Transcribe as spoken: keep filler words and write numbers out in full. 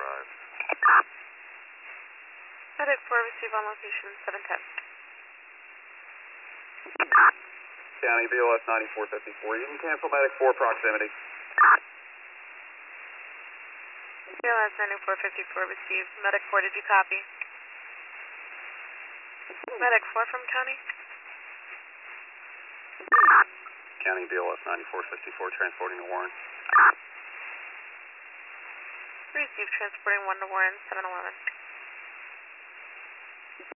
five. Medic four, receive on location seven ten. County B L S ninety-four fifty-four. You can cancel Medic four proximity. B L S ninety-four fifty-four, receive. Medic four, did you copy? Medic four from County? County B L S ninety-four fifty-four, transporting to Warren. Receive, transporting one to Warren, seven eleven.